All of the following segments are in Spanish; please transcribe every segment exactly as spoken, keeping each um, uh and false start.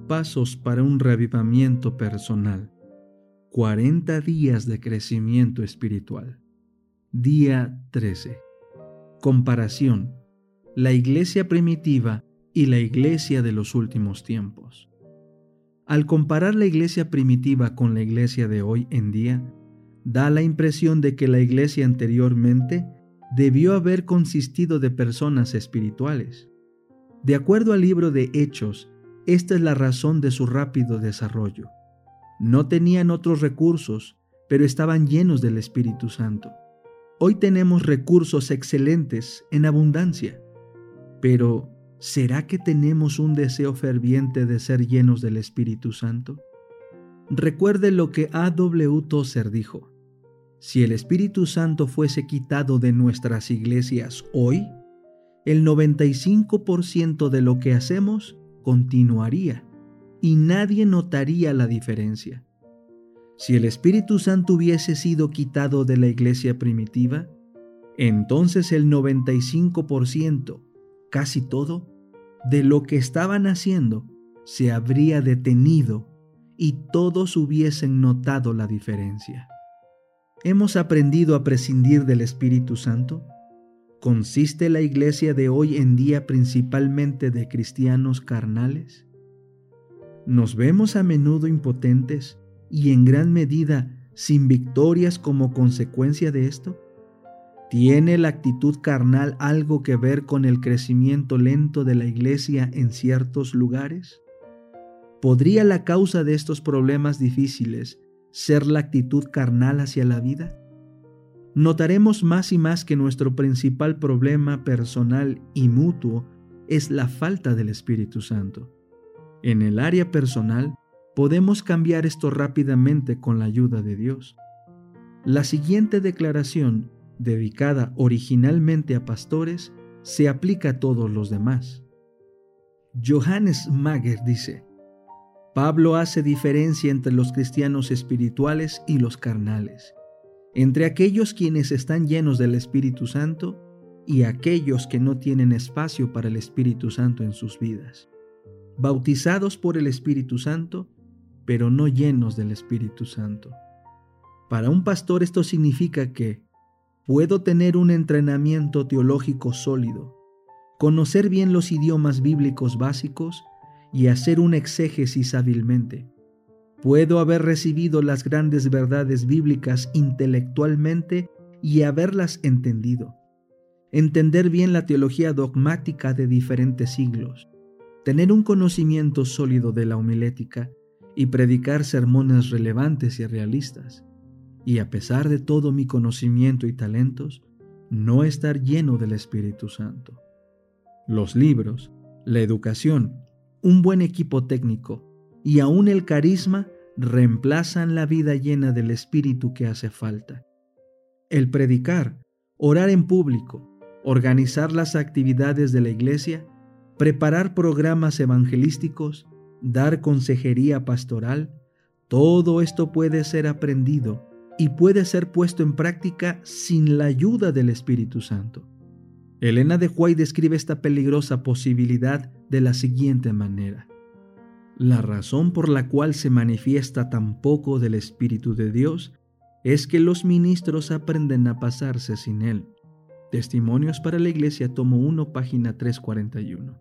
Pasos para un reavivamiento personal. cuarenta días de crecimiento espiritual. Día trece. Comparación. La iglesia primitiva y la iglesia de los últimos tiempos. Al comparar la iglesia primitiva con la iglesia de hoy en día, da la impresión de que la iglesia anteriormente debió haber consistido de personas espirituales. De acuerdo al libro de Hechos, esta es la razón de su rápido desarrollo. No tenían otros recursos, pero estaban llenos del Espíritu Santo. Hoy tenemos recursos excelentes en abundancia, pero ¿será que tenemos un deseo ferviente de ser llenos del Espíritu Santo? Recuerde lo que A W Tozer dijo: si el Espíritu Santo fuese quitado de nuestras iglesias hoy, el noventa y cinco por ciento de lo que hacemos continuaría y nadie notaría la diferencia. Si el Espíritu Santo hubiese sido quitado de la iglesia primitiva, entonces el noventa y cinco por ciento, casi todo, de lo que estaban haciendo se habría detenido y todos hubiesen notado la diferencia. ¿Hemos aprendido a prescindir del Espíritu Santo? ¿Consiste la iglesia de hoy en día principalmente de cristianos carnales? ¿Nos vemos a menudo impotentes y en gran medida sin victorias como consecuencia de esto? ¿Tiene la actitud carnal algo que ver con el crecimiento lento de la iglesia en ciertos lugares? ¿Podría la causa de estos problemas difíciles ser la actitud carnal hacia la vida? Notaremos más y más que nuestro principal problema personal y mutuo es la falta del Espíritu Santo. En el área personal, podemos cambiar esto rápidamente con la ayuda de Dios. La siguiente declaración, dedicada originalmente a pastores, se aplica a todos los demás. Johannes Mager dice: Pablo hace diferencia entre los cristianos espirituales y los carnales, entre aquellos quienes están llenos del Espíritu Santo y aquellos que no tienen espacio para el Espíritu Santo en sus vidas, bautizados por el Espíritu Santo, pero no llenos del Espíritu Santo. Para un pastor esto significa que puedo tener un entrenamiento teológico sólido, conocer bien los idiomas bíblicos básicos y hacer un exégesis hábilmente. Puedo haber recibido las grandes verdades bíblicas intelectualmente y haberlas entendido. Entender bien la teología dogmática de diferentes siglos. Tener un conocimiento sólido de la homilética y predicar sermones relevantes y realistas. Y a pesar de todo mi conocimiento y talentos, no estar lleno del Espíritu Santo. Los libros, la educación, un buen equipo técnico y aún el carisma reemplazan la vida llena del Espíritu que hace falta. El predicar, orar en público, organizar las actividades de la iglesia, preparar programas evangelísticos, dar consejería pastoral, todo esto puede ser aprendido y puede ser puesto en práctica sin la ayuda del Espíritu Santo. Elena de White describe esta peligrosa posibilidad de la siguiente manera: la razón por la cual se manifiesta tan poco del Espíritu de Dios es que los ministros aprenden a pasarse sin Él. Testimonios para la Iglesia, tomo uno, página trescientos cuarenta y uno.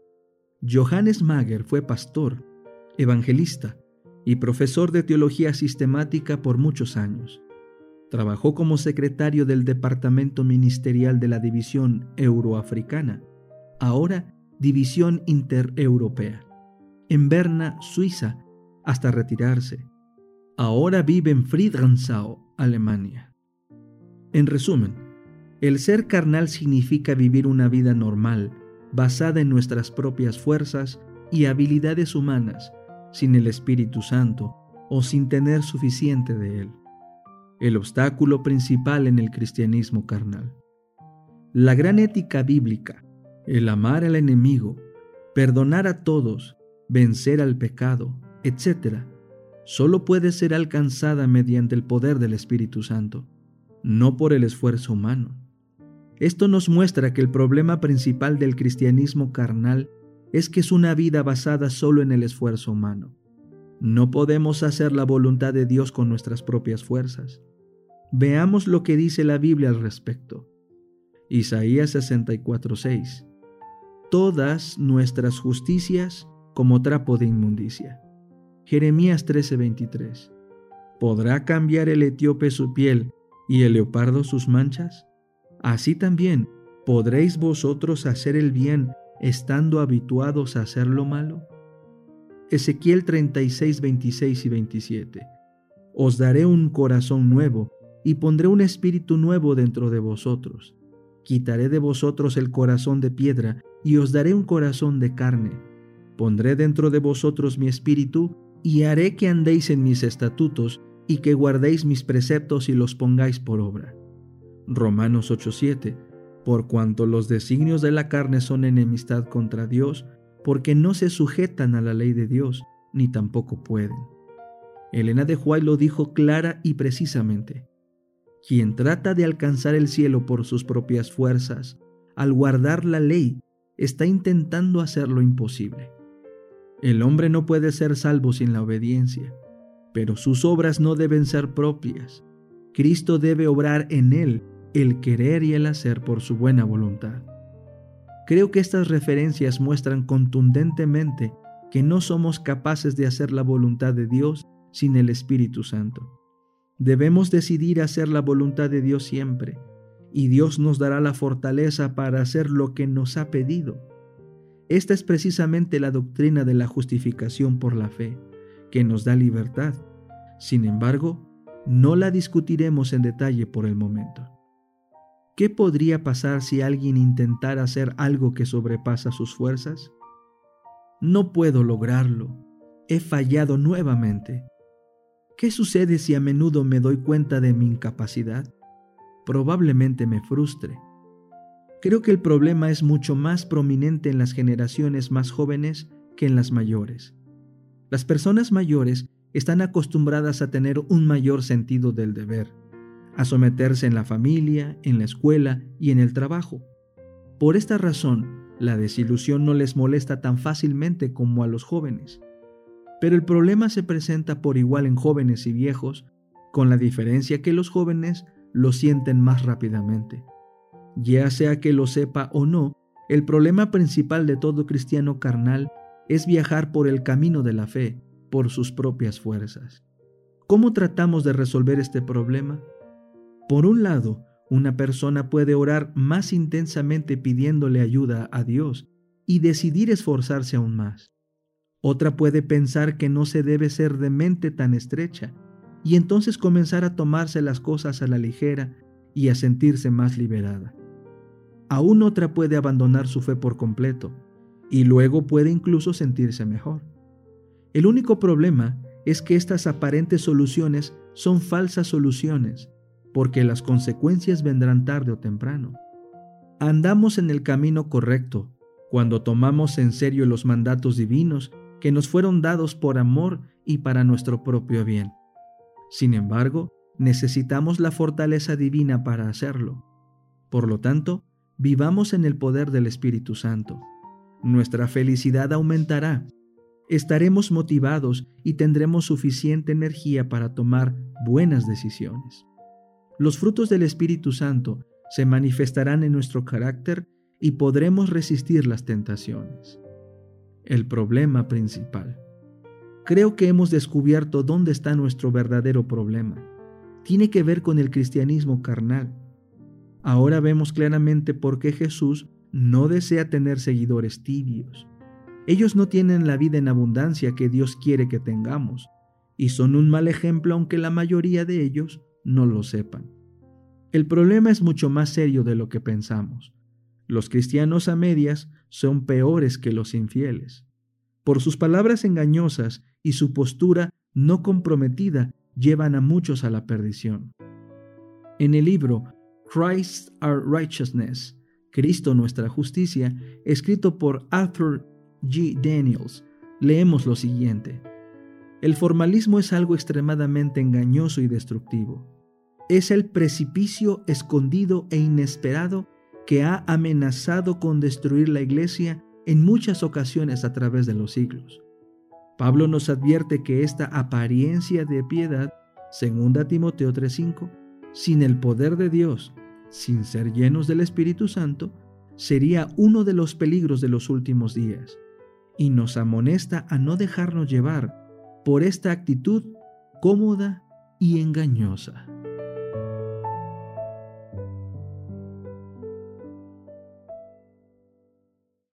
Johannes Mager fue pastor, evangelista y profesor de teología sistemática por muchos años. Trabajó como secretario del Departamento Ministerial de la División Euroafricana, ahora División Intereuropea, en Berna, Suiza, hasta retirarse. Ahora vive en Friedrichshain, Alemania. En resumen, el ser carnal significa vivir una vida normal, basada en nuestras propias fuerzas y habilidades humanas, sin el Espíritu Santo o sin tener suficiente de Él. El obstáculo principal en el cristianismo carnal. La gran ética bíblica, el amar al enemigo, perdonar a todos, vencer al pecado, etcétera, solo puede ser alcanzada mediante el poder del Espíritu Santo, no por el esfuerzo humano. Esto nos muestra que el problema principal del cristianismo carnal es que es una vida basada solo en el esfuerzo humano. No podemos hacer la voluntad de Dios con nuestras propias fuerzas. Veamos lo que dice la Biblia al respecto. Isaías sesenta y cuatro, seis. Todas nuestras justicias como trapo de inmundicia. Jeremías trece, veintitrés. ¿Podrá cambiar el etíope su piel y el leopardo sus manchas? Así también, ¿podréis vosotros hacer el bien estando habituados a hacer lo malo? Ezequiel treinta y seis, veintiséis y veintisiete. Os daré un corazón nuevo y pondré un espíritu nuevo dentro de vosotros. Quitaré de vosotros el corazón de piedra y os daré un corazón de carne. Pondré dentro de vosotros mi espíritu y haré que andéis en mis estatutos y que guardéis mis preceptos y los pongáis por obra. Romanos ocho, siete. Por cuanto los designios de la carne son enemistad contra Dios, porque no se sujetan a la ley de Dios, ni tampoco pueden. Elena de White lo dijo clara y precisamente. Quien trata de alcanzar el cielo por sus propias fuerzas, al guardar la ley, está intentando hacer lo imposible. El hombre no puede ser salvo sin la obediencia, pero sus obras no deben ser propias. Cristo debe obrar en él el querer y el hacer por su buena voluntad. Creo que estas referencias muestran contundentemente que no somos capaces de hacer la voluntad de Dios sin el Espíritu Santo. Debemos decidir hacer la voluntad de Dios siempre, y Dios nos dará la fortaleza para hacer lo que nos ha pedido. Esta es precisamente la doctrina de la justificación por la fe, que nos da libertad. Sin embargo, no la discutiremos en detalle por el momento. ¿Qué podría pasar si alguien intentara hacer algo que sobrepasa sus fuerzas? No puedo lograrlo. He fallado nuevamente. ¿Qué sucede si a menudo me doy cuenta de mi incapacidad? Probablemente me frustre. Creo que el problema es mucho más prominente en las generaciones más jóvenes que en las mayores. Las personas mayores están acostumbradas a tener un mayor sentido del deber, a someterse en la familia, en la escuela y en el trabajo. Por esta razón, la desilusión no les molesta tan fácilmente como a los jóvenes. Pero el problema se presenta por igual en jóvenes y viejos, con la diferencia que los jóvenes lo sienten más rápidamente. Ya sea que lo sepa o no, el problema principal de todo cristiano carnal es viajar por el camino de la fe, por sus propias fuerzas. ¿Cómo tratamos de resolver este problema? Por un lado, una persona puede orar más intensamente pidiéndole ayuda a Dios y decidir esforzarse aún más. Otra puede pensar que no se debe ser de mente tan estrecha y entonces comenzar a tomarse las cosas a la ligera y a sentirse más liberada. Aún otra puede abandonar su fe por completo y luego puede incluso sentirse mejor. El único problema es que estas aparentes soluciones son falsas soluciones, porque las consecuencias vendrán tarde o temprano. Andamos en el camino correcto cuando tomamos en serio los mandatos divinos que nos fueron dados por amor y para nuestro propio bien. Sin embargo, necesitamos la fortaleza divina para hacerlo. Por lo tanto, vivamos en el poder del Espíritu Santo. Nuestra felicidad aumentará. Estaremos motivados y tendremos suficiente energía para tomar buenas decisiones. Los frutos del Espíritu Santo se manifestarán en nuestro carácter y podremos resistir las tentaciones. El problema principal. Creo que hemos descubierto dónde está nuestro verdadero problema. Tiene que ver con el cristianismo carnal. Ahora vemos claramente por qué Jesús no desea tener seguidores tibios. Ellos no tienen la vida en abundancia que Dios quiere que tengamos, y son un mal ejemplo aunque la mayoría de ellos no lo sepan. El problema es mucho más serio de lo que pensamos. Los cristianos a medias son peores que los infieles. Por sus palabras engañosas y su postura no comprometida llevan a muchos a la perdición. En el libro Christ Our Righteousness, Cristo nuestra justicia, escrito por Arthur G. Daniels, leemos lo siguiente. El formalismo es algo extremadamente engañoso y destructivo. Es el precipicio escondido e inesperado que ha amenazado con destruir la Iglesia en muchas ocasiones a través de los siglos. Pablo nos advierte que esta apariencia de piedad, segunda Timoteo tres cinco, sin el poder de Dios, sin ser llenos del Espíritu Santo, sería uno de los peligros de los últimos días, y nos amonesta a no dejarnos llevar por esta actitud cómoda y engañosa.